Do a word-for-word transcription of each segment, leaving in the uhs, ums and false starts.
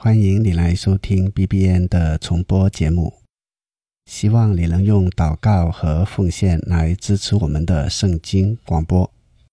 欢迎你来收听 B B N 的重播节目，希望你能用祷告和奉献来支持我们的圣经广播。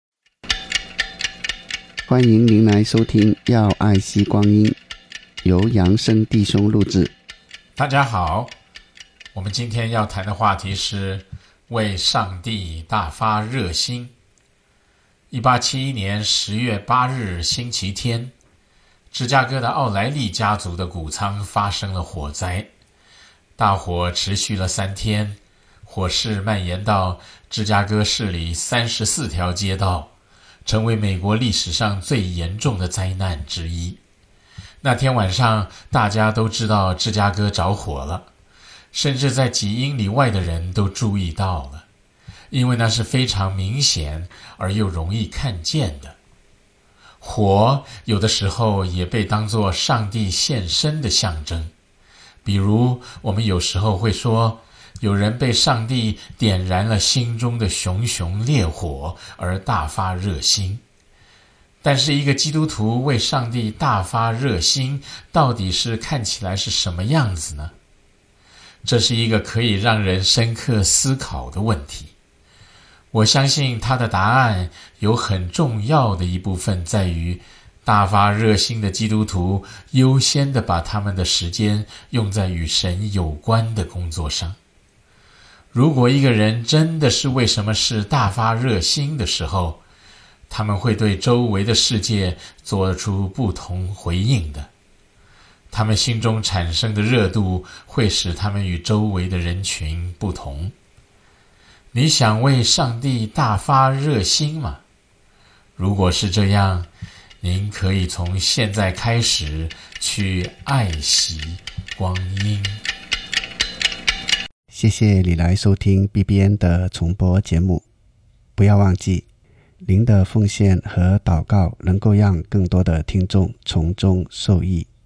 欢迎您来收听要爱惜光阴，由杨生弟兄录制。 大家好，我们今天要谈的话题是为上帝大发热心。一八七一年十月八日星期天，芝加哥的奥莱利家族的谷仓发生了火灾，大火持续了三天，火势蔓延到芝加哥市里三十四条街道，成为美国历史上最严重的灾难之一。那天晚上，大家都知道芝加哥着火了，甚至在几英里外的人都注意到了，因为那是非常明显而又容易看见的。火有的时候也被当作上帝现身的象征，比如我们有时候会说，有人被上帝点燃了心中的熊熊烈火而大发热心。但是一个基督徒为上帝大发热心，到底是看起来是什么样子呢？这是一个可以让人深刻思考的问题。我相信他的答案有很重要的一部分在于，大发热心的基督徒优先地把他们的时间用在与神有关的工作上。如果一个人真的是为什么事大发热心的时候，他们会对周围的世界做出不同回应的。他们心中产生的热度会使他们与周围的人群不同。你想为上帝大发热心吗？如果是这样，您可以从现在开始去爱惜光阴。 谢谢你来收听 B B N 的重播节目。不要忘记，您的奉献和祷告能够让更多的听众从中受益。